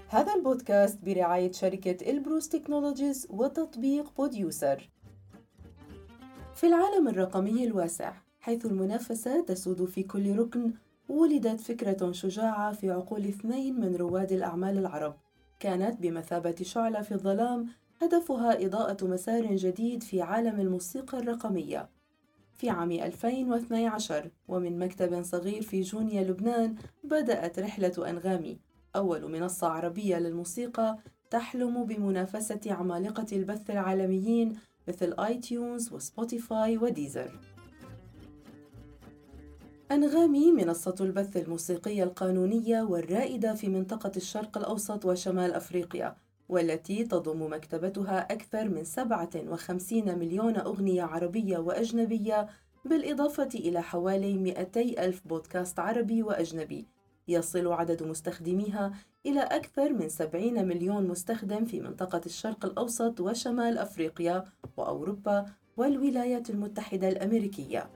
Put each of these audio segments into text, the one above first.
هذا البودكاست برعاية شركة إلبروس تكنولوجيز وتطبيق بوديوسر. في العالم الرقمي الواسع، حيث المنافسة تسود في كل ركن، ولدت فكرة شجاعة في عقول اثنين من رواد الأعمال العرب، كانت بمثابة شعلة في الظلام، هدفها إضاءة مسار جديد في عالم الموسيقى الرقمية. في عام 2012 ومن مكتب صغير في جونيا لبنان، بدأت رحلة أنغامي، أول منصة عربية للموسيقى تحلم بمنافسة عمالقة البث العالميين مثل آي تيونز وسبوتيفاي وديزر. أنغامي منصة البث الموسيقية القانونية والرائدة في منطقة الشرق الأوسط وشمال أفريقيا، والتي تضم مكتبتها أكثر من 57 مليون أغنية عربية وأجنبية، بالإضافة إلى حوالي 200 ألف بودكاست عربي وأجنبي. يصل عدد مستخدميها إلى أكثر من 70 مليون مستخدم في منطقة الشرق الأوسط وشمال أفريقيا وأوروبا والولايات المتحدة الأمريكية.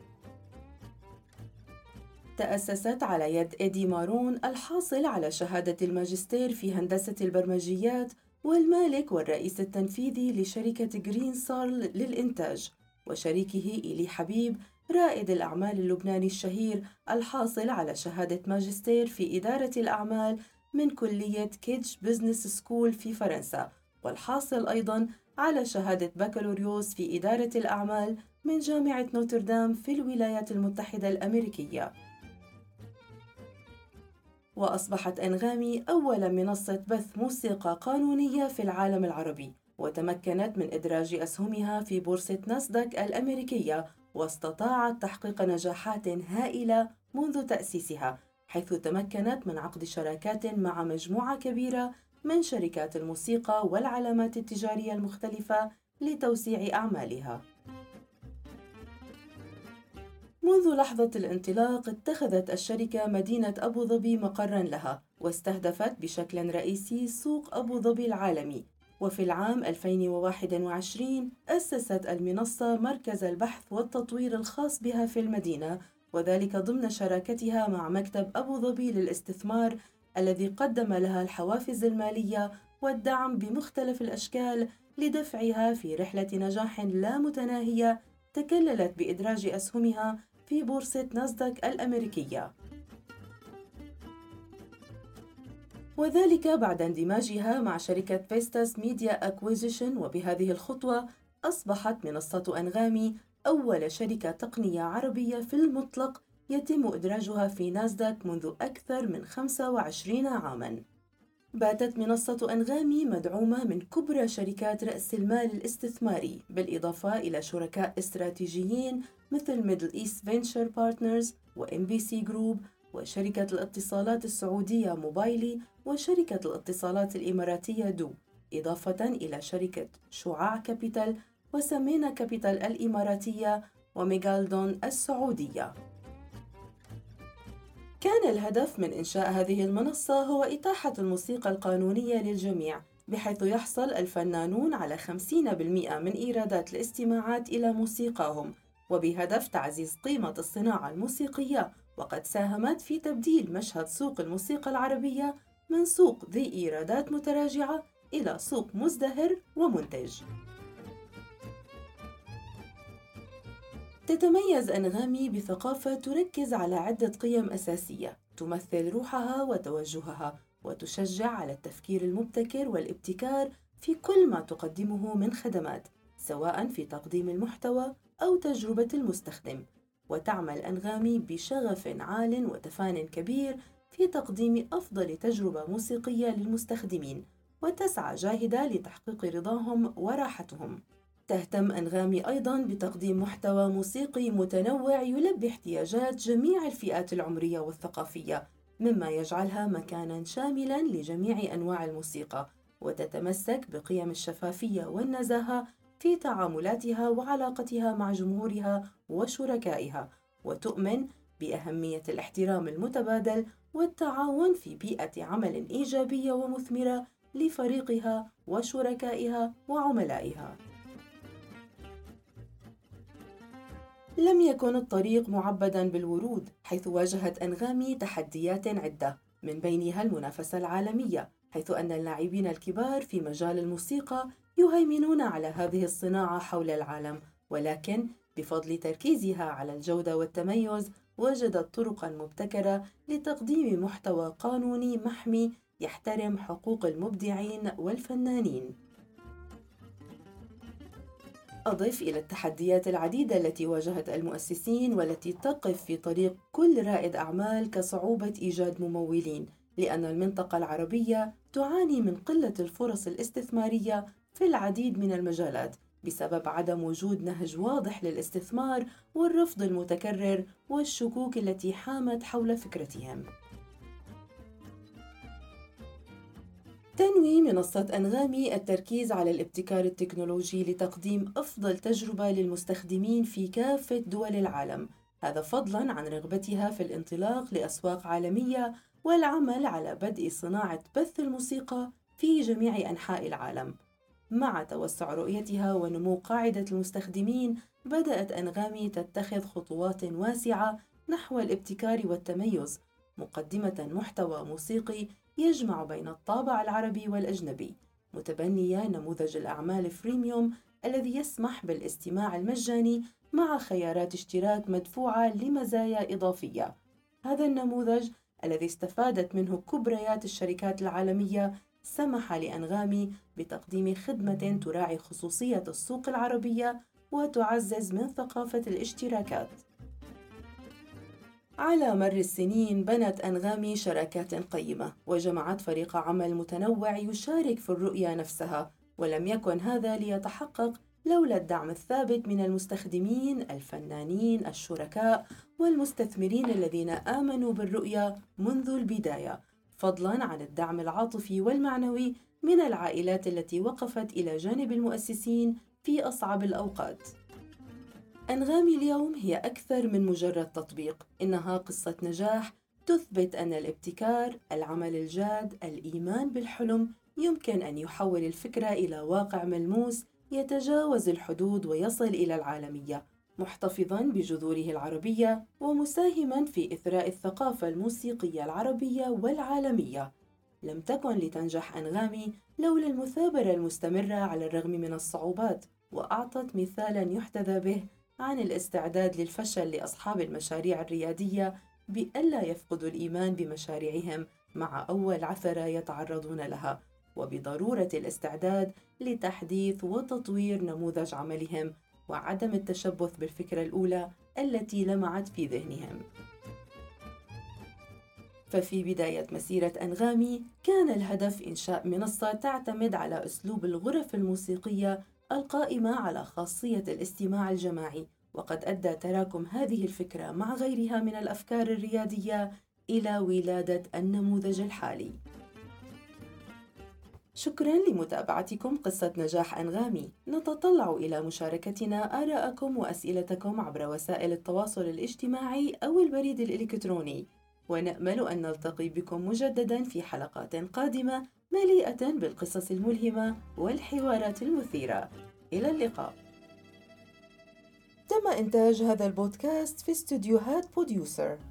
تأسست على يد إيدي مارون، الحاصل على شهادة الماجستير في هندسة البرمجيات والمالك والرئيس التنفيذي لشركة جرين سارل للإنتاج، وشريكه إيلي حبيب، رائد الأعمال اللبناني الشهير الحاصل على شهادة ماجستير في إدارة الأعمال من كلية كيدج بزنس سكول في فرنسا، والحاصل أيضاً على شهادة بكالوريوس في إدارة الأعمال من جامعة نوتردام في الولايات المتحدة الأمريكية. وأصبحت أنغامي أول منصة بث موسيقى قانونية في العالم العربي، وتمكنت من إدراج أسهمها في بورصة ناسداك الأمريكية، واستطاعت تحقيق نجاحات هائلة منذ تأسيسها، حيث تمكنت من عقد شراكات مع مجموعة كبيرة من شركات الموسيقى والعلامات التجارية المختلفة لتوسيع أعمالها. منذ لحظة الانطلاق، اتخذت الشركة مدينة أبو ظبي مقراً لها، واستهدفت بشكل رئيسي سوق أبو ظبي العالمي. وفي العام 2021 أسست المنصة مركز البحث والتطوير الخاص بها في المدينة، وذلك ضمن شراكتها مع مكتب أبو ظبي للاستثمار، الذي قدم لها الحوافز المالية والدعم بمختلف الأشكال لدفعها في رحلة نجاح لا متناهية تكللت بإدراج أسهمها في بورصة ناسداك الأمريكية، وذلك بعد اندماجها مع شركة فيستاس ميديا أكويزيشن. وبهذه الخطوة أصبحت منصة أنغامي أول شركة تقنية عربية في المطلق يتم إدراجها في ناسداك منذ أكثر من 25 عاماً. باتت منصة أنغامي مدعومة من كبرى شركات رأس المال الاستثماري، بالإضافة إلى شركاء استراتيجيين مثل ميدل إيست فينشر بارتنرز وإم بي سي جروب، وشركة الاتصالات السعودية موبايلي، وشركة الاتصالات الإماراتية دو، إضافة إلى شركة شعاع كابيتال وسمينا كابيتال الإماراتية وميغالدون السعودية. كان الهدف من إنشاء هذه المنصة هو إتاحة الموسيقى القانونية للجميع، بحيث يحصل الفنانون على 50% من إيرادات الاستماعات إلى موسيقاهم، وبهدف تعزيز قيمة الصناعة الموسيقية. وقد ساهمت في تبديل مشهد سوق الموسيقى العربية من سوق ذي إيرادات متراجعة إلى سوق مزدهر ومنتج. تتميز أنغامي بثقافة تركز على عدة قيم أساسية تمثل روحها وتوجهها، وتشجع على التفكير المبتكر والابتكار في كل ما تقدمه من خدمات، سواء في تقديم المحتوى أو تجربة المستخدم. وتعمل أنغامي بشغف عال وتفان كبير في تقديم أفضل تجربة موسيقية للمستخدمين، وتسعى جاهدة لتحقيق رضاهم وراحتهم. تهتم أنغامي أيضاً بتقديم محتوى موسيقي متنوع يلبي احتياجات جميع الفئات العمرية والثقافية، مما يجعلها مكاناً شاملاً لجميع أنواع الموسيقى، وتتمسك بقيم الشفافية والنزاهة في تعاملاتها وعلاقتها مع جمهورها وشركائها، وتؤمن بأهمية الاحترام المتبادل والتعاون في بيئة عمل إيجابية ومثمرة لفريقها وشركائها وعملائها. لم يكن الطريق معبداً بالورود، حيث واجهت أنغامي تحديات عدة، من بينها المنافسة العالمية، حيث أن اللاعبين الكبار في مجال الموسيقى يهيمنون على هذه الصناعة حول العالم، ولكن بفضل تركيزها على الجودة والتميز وجدت طرقاً مبتكرة لتقديم محتوى قانوني محمي يحترم حقوق المبدعين والفنانين. أضف إلى التحديات العديدة التي واجهت المؤسسين والتي تقف في طريق كل رائد أعمال كصعوبة إيجاد ممولين، لأن المنطقة العربية تعاني من قلة الفرص الاستثمارية في العديد من المجالات بسبب عدم وجود نهج واضح للاستثمار والرفض المتكرر والشكوك التي حامت حول فكرتهم. تنوي منصة أنغامي التركيز على الابتكار التكنولوجي لتقديم أفضل تجربة للمستخدمين في كافة دول العالم، هذا فضلاً عن رغبتها في الانطلاق لأسواق عالمية والعمل على بدء صناعة بث الموسيقى في جميع أنحاء العالم. مع توسع رؤيتها ونمو قاعدة المستخدمين، بدأت أنغامي تتخذ خطوات واسعة نحو الابتكار والتميز، مقدمة محتوى موسيقي يجمع بين الطابع العربي والأجنبي، متبنية نموذج الأعمال فريميوم الذي يسمح بالاستماع المجاني مع خيارات اشتراك مدفوعة لمزايا إضافية. هذا النموذج الذي استفادت منه كبريات الشركات العالمية سمح لأنغامي بتقديم خدمة تراعي خصوصية السوق العربية وتعزز من ثقافة الاشتراكات. على مر السنين بنت أنغامي شراكات قيمة وجمعت فريق عمل متنوع يشارك في الرؤية نفسها، ولم يكن هذا ليتحقق لولا الدعم الثابت من المستخدمين، الفنانين، الشركاء والمستثمرين الذين آمنوا بالرؤية منذ البداية، فضلاً عن الدعم العاطفي والمعنوي من العائلات التي وقفت إلى جانب المؤسسين في أصعب الأوقات. أنغامي اليوم هي أكثر من مجرد تطبيق، إنها قصة نجاح تثبت أن الابتكار، العمل الجاد، الإيمان بالحلم يمكن أن يحول الفكرة إلى واقع ملموس يتجاوز الحدود ويصل إلى العالمية، محتفظاً بجذوره العربية ومساهماً في إثراء الثقافة الموسيقية العربية والعالمية. لم تكن لتنجح أنغامي لولا المثابرة المستمرة على الرغم من الصعوبات، وأعطت مثالاً يحتذى به عن الاستعداد للفشل لأصحاب المشاريع الريادية بألا يفقدوا الإيمان بمشاريعهم مع أول عثرة يتعرضون لها، وبضرورة الاستعداد لتحديث وتطوير نموذج عملهم وعدم التشبث بالفكرة الأولى التي لمعت في ذهنهم. ففي بداية مسيرة أنغامي كان الهدف إنشاء منصة تعتمد على أسلوب الغرف الموسيقية القائمة على خاصية الاستماع الجماعي، وقد أدى تراكم هذه الفكرة مع غيرها من الأفكار الريادية إلى ولادة النموذج الحالي. شكراً لمتابعتكم قصة نجاح أنغامي. نتطلع إلى مشاركتنا آراءكم وأسئلتكم عبر وسائل التواصل الاجتماعي أو البريد الإلكتروني، ونأمل أن نلتقي بكم مجدداً في حلقات قادمة مليئة بالقصص الملهمة والحوارات المثيرة. إلى اللقاء. تم إنتاج هذا البودكاست في استديوهات بوديوسر.